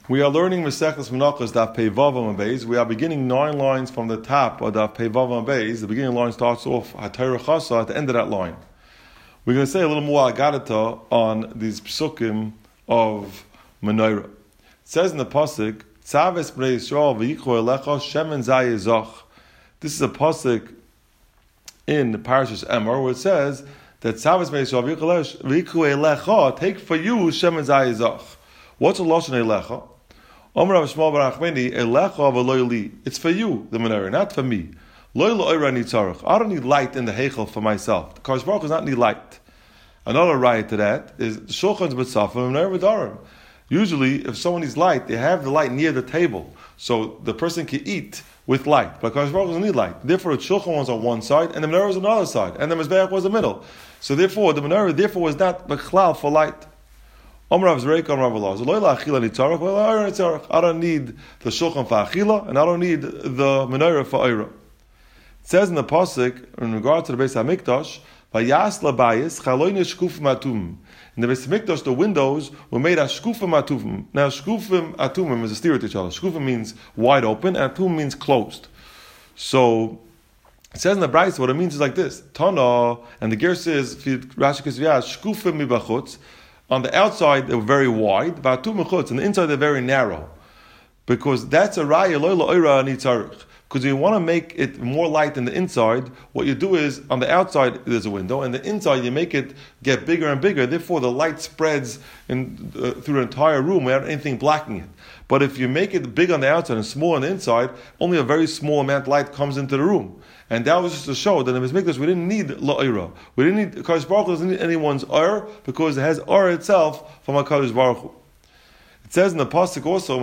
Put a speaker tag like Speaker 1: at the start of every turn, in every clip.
Speaker 1: We are learning Masechtas Menachos Daf Pei Vav Amud Beis. We are beginning 9 lines from the top of Daf Pei Vav Amud Beis. The beginning line starts off HaTorah Chasa at the end of that line. We're going to say a little more Agadata on these psukim of Menorah. It says in the pasuk, Tzaves Bnei Yisrael v'yichu elecha shemen zayizach. This is a pasuk in the Parashas Emor where it says that Tzaves Bnei Yisrael v'yichu elecha, take for you shemen zayizach. What's a lashon elecha? Omer Rav Shmuel bar Achmeni, elecha v'lo li. It's for you, the menorah, not for me. Lo l'oira ni tzarech. I don't need light in the heichel for myself. The Kadosh Baruch does not need light. Another riot to that is the shulchan's b'tzafim menorah v'darim. Usually, if someone needs light, they have the light near the table, so the person can eat with light. But Kadosh Baruch doesn't need light. Therefore, the shulchan was on one side, and the menorah was on the other side, and the mizbeach was in the middle. So therefore, the menorah was not b'chlal for light. I don't need the shulchan for achila, and I don't need the menorah for oira. It says in the pasuk in regard to the Beis Hamikdash, "Vayas labayis chaloyin shkufim atumim." In the Beis Hamikdash, the windows were made as shkufim atumim. Now, shkufim atumim is a steer to each other. Shkufim means wide open, and atum means closed. So it says in the Brayso, what it means is like this: Tana, and the Ger says, Rashi Kisviyah, shkufim mibachutz. On the outside, they were very wide. And the inside, they're very narrow. Because that's a raya, lo l'oira ani tzarich. Because you want to make it more light in the inside, what you do is, on the outside, there's a window, and the inside, you make it get bigger and bigger. Therefore, the light spreads through the entire room without anything blocking it. But if you make it big on the outside and small on the inside, only a very small amount of light comes into the room. And that was just to show that in the Mikdash we didn't need la'ira. We didn't need, Kadosh Baruch Hu doesn't need anyone's ar, because it has ar itself from HaKadosh Baruch Hu. It says in the pasuk also,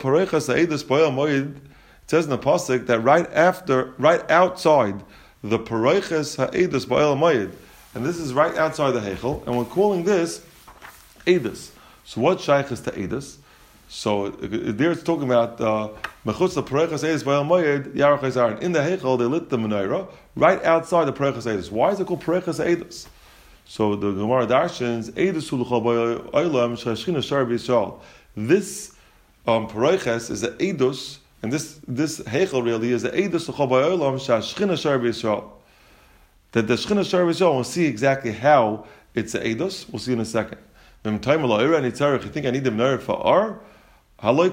Speaker 1: it says in the pasuk that right outside the pareiches ha'edus ba'el moed, and this is right outside the heichel, and we're calling this edus. So what shaykh is to edus? So there it's talking about mechutz the pareiches edus ba'el moed yarach hazaron. In the heichel they lit the menorah right outside the pareiches edus. Why is it called pareiches edus? So the Gemara darshans edus hulchal ba'olam shashchina shar b'Yisrael. This pareiches is the edus. And this heichel really is the edus l'chol ba'olam shashchina shar b'Yisrael. That the shchina shar b'Yisrael, we'll see exactly how it's the edus. We'll see in a second. You think I need the menorah for ar? In the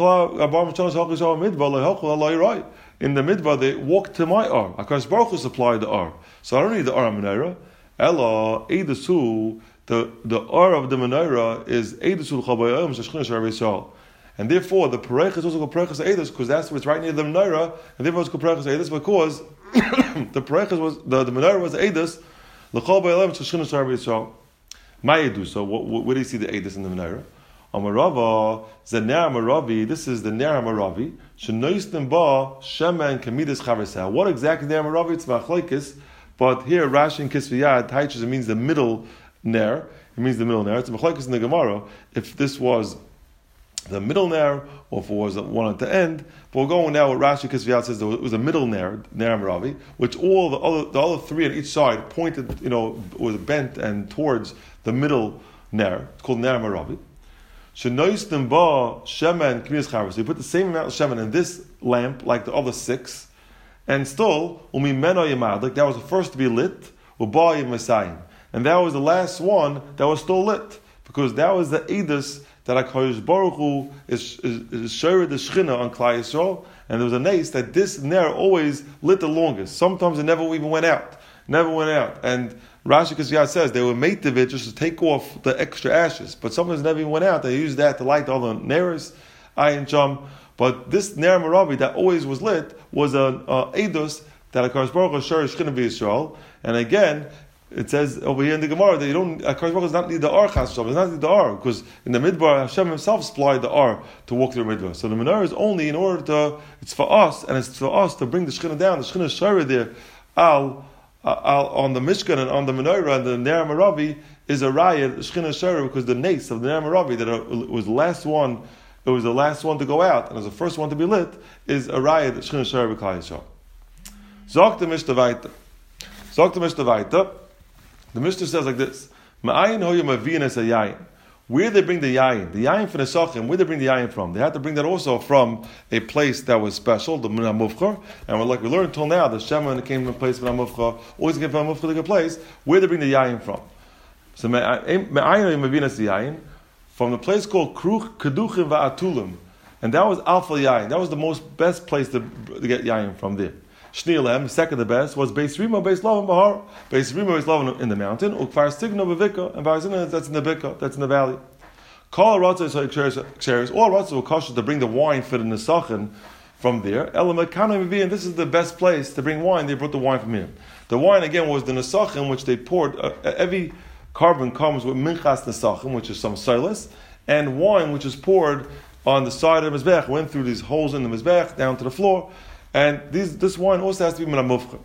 Speaker 1: midbar they walk to my ar. HaKadosh Baruch Hu supplied the ar, so I don't need the ar menorah. Ella edusu, the ar of the menorah is edusu l'chol ba'olam shashchina shar b'Yisrael. And therefore, the pareiches is also called pareiches edus because that's what's right near the menorah, and therefore it's called pareiches edus because the pareiches was the menorah was the edus l'chol ba'olam shashchina shar b'Yisrael. My edus. So where do you see the edus in the menorah? Amarava zener amaravi. This is the ner amaravi. Shenoistim ba shemen kamidas chaversah. What exactly ner amaravi? It's machlokes, but here Rashi and Kisviyah teaches it means the middle ner. It means the middle ner. It's machlokes in the Gemara if this was the middle ner, or if it was the one at the end. But we're going now with Rashi Kisviyat says it was a middle ner Amaravi, which all the other three on each side pointed, was bent and towards the middle ner. It's called ner Amaravi. Shenoistim ba shemen k'midas chaver. So you put the same amount of shemen in this lamp like the other 6, and still umimeno yamadik. That was the first to be lit. Uba yimasayim, and that was the last one that was still lit because that was the edus that HaKadosh Baruch Hu is showed the Shechina on Klal Yisrael, and there was a nace that this ner always lit the longest. Sometimes it never even went out. And Rashi Kisviyah says they were made of it just to take off the extra ashes, but sometimes it never even went out. They used that to light all the neres, ayin chum. But this ner maravi that always was lit was an edus that HaKadosh Baruch Hu showed Shechina b'Yisrael, and again. It says over here in the Gemara that HaKadosh Baruch Hu does not need the ar chas v'shalom. Does not need the ar because in the midbar Hashem Himself supplied the ar to walk through the midbar. So the menorah is only in order to. It's for us, and it's for us to bring the Shechina down. The Shechina shara there, on the Mishkan and on the menorah and the ner maravi is a raya. The Shechina shara because the nace of the ner maravi that it was the last one. It was the last one to go out, and as the first one to be lit is a raya. The Shechina shara b'Klal Yisrael. Zok the Mishnah weiter. The Mishnah says like this: Ma'ayin hoya mavinas hayayin. Where they bring the yayin for the Nesachim, where they bring the yayin from? They had to bring that also from a place that was special, the Min HaMuvchar. And like we learned until now, the Shema came from a place Min HaMuvchar, always came from a Muvchar, like a place. Where they bring the yayin from? So from the place called Kruch Keduchim Va'atulim, and that was Alpha Yayin. That was the best place to get yayin from there. Shneilem, second the best, was Beis Rima, Beis Lavan Bahar. Beis Rima, Beis Lavan in the mountain, Ukvar Stigno Bevika, and Barzina, that's in the Bika, that's in the valley. Kol Ratzah is Ksheris, all Ratzah were kosher to bring the wine for the Nesachin from there. Elamekano Mevi, and this is the best place to bring wine, they brought the wine from here. The wine, again, was the Nesachin, which they poured, every carbon comes with Minchas Nesachin, which is some silas, and wine, which is poured on the side of the Mizbech, went through these holes in the Mizbech, down to the floor. And this wine also has to be min hamufcha.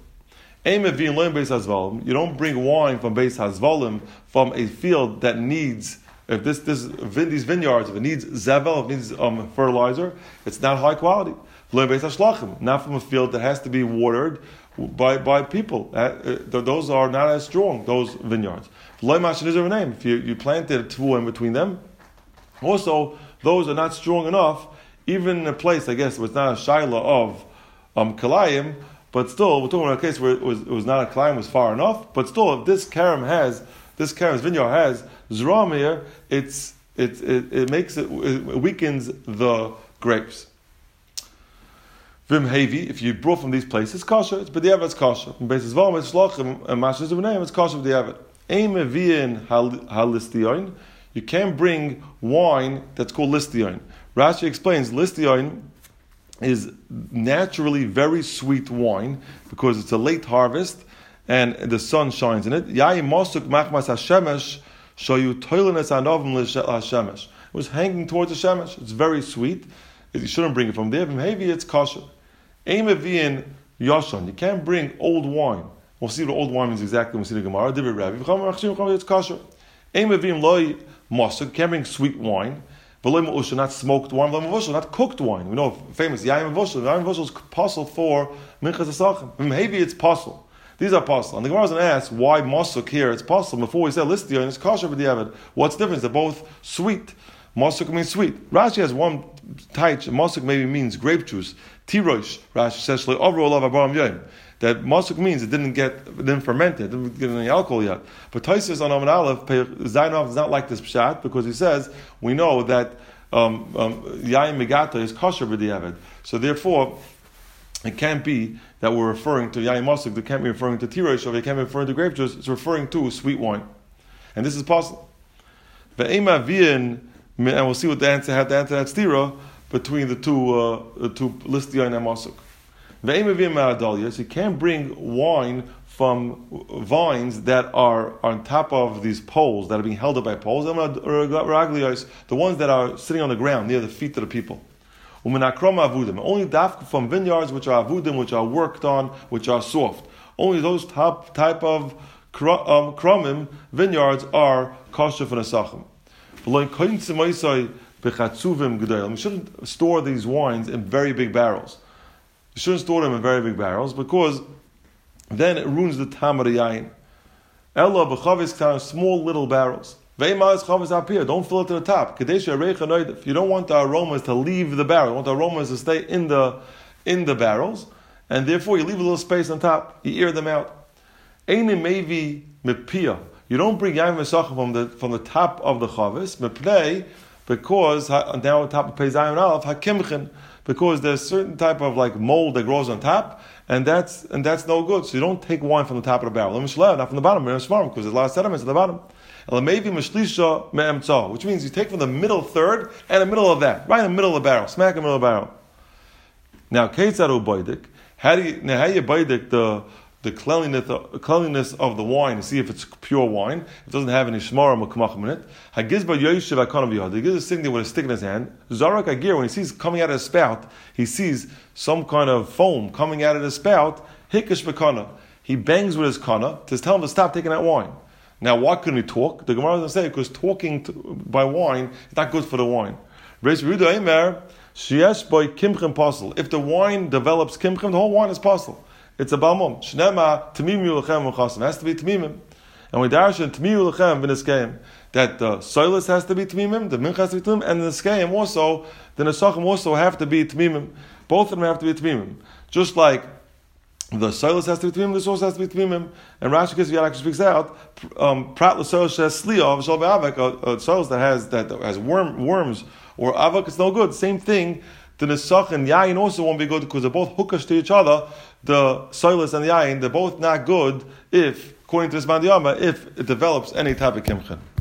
Speaker 1: You don't bring wine from Beis Hazvalim from a field that needs, if these vineyards, if it needs zevel, if it needs fertilizer, it's not high quality. Not from a field that has to be watered by people. Those are not as strong, those vineyards. If you planted a tvu in between them, also those are not strong enough, even in a place, I guess, where it's not a shaila of Kalayim, but still, we're talking about a case where it was not a Kalayim, was far enough, but still, if this Karim's vineyard has Zram here, it weakens the grapes. Vim Havi, if you brought from these places, kosher, it's b'diavad, it's kosher. From basis Vam, it's shlachim, and mashas of name, it's kosher b'diavad. Ein mevi'in halistion, you can't bring wine that's called listion. Rashi explains, listion is naturally very sweet wine because it's a late harvest and the sun shines in it. It was hanging towards the shemesh. It's very sweet. You shouldn't bring it from there. Maybe it's kosher. You can't bring old wine. We'll see what old wine means exactly when we see the Gemara. It's kosher. You can't bring sweet wine. Not smoked wine, not cooked wine. We know famous Yaim Vushel. Yaim Vushel is possible for Minchas Asachim. Maybe it's possible. These are possible. And the Gemara is going to ask why Mosuk here it's possible. Before we say Listion, it's kosher b'diavad. What's the difference? They're both sweet. Mosuk means sweet. Rashi has one taich. Mosuk maybe means grape juice. Tirosh. Rashi says that Mosuk means it didn't ferment it, didn't get any alcohol yet. But Taisus on Amud Aleph, Zainov does not like this pshat because he says we know that Yain Megata is kosher b'diavad. So therefore, it can't be that we're referring to Yain Mosuk. It can't be referring to Tirosh, or it can't be referring to grape juice. It's referring to sweet wine, and this is possible. And we'll see what the answer had to answer that stira between the two Listion and Mosuk. So you can't bring wine from vines that are on top of these poles that are being held up by poles. The ones that are sitting on the ground near the feet of the people. Only dafka from vineyards which are avudim, which are worked on, which are soft. Only those type of kromim vineyards are kosher for nesachim. We shouldn't store these wines in very big barrels. You shouldn't store them in very big barrels because then it ruins the tam of the yain. Ella b'chavis small little barrels. Ve'imaz chavis apir. Don't fill it to the top. You don't want the aromas to leave the barrel. You want the aromas to stay in the barrels, and therefore you leave a little space on top. You air them out. Einim mevi mepia. You don't bring yain v'sachim from the top of the chavis mepnei because now on top of Pei Zayin Aleph hakimchen. Because there's a certain type of like mold that grows on top, and that's no good. So you don't take wine from the top of the barrel. Not from the bottom, because there's a lot of sediments at the bottom. Which means you take from the middle third and the middle of that, right in the middle of the barrel, smack in the middle of the barrel. Now, how do you baidik the cleanliness of the wine to see if it's pure wine? It doesn't have any shmarim or kamachim in it. Hagizba Yoshev Akonav Yod. He gives a sitting there with a stick in his hand. Zarak Agir, when he sees coming out of his spout, he sees some kind of foam coming out of his spout. Hikish Bekana. He bangs with his kana to tell him to stop taking that wine. Now, why couldn't he talk? The Gemara doesn't say because talking by wine is not good for the wine. If the wine develops kimchim, the whole wine is possible. It's a balmum. Shnema tamim yulechem v'chasim. It has to be tamimim. And we darshan tamim yulechem v'niskeim. that the soilus has to be tmimim, the mincha has to be tmimim, and the skayim also, the nesachim also have to be tmimim. Both of them have to be tmimim. Just like the soilus has to be tmimim, the source has to be tmimim. And Rashi Kisviyad actually speaks out, prat l'soilus has sliya, v'shal be'avak, a soilus that has worms, or avak, it's no good. Same thing, the nesach and yayin also won't be good because they're both hookash to each other. The soilus and the yayin, they're both not good if, according to this mandiyama, if it develops any type of kimchen.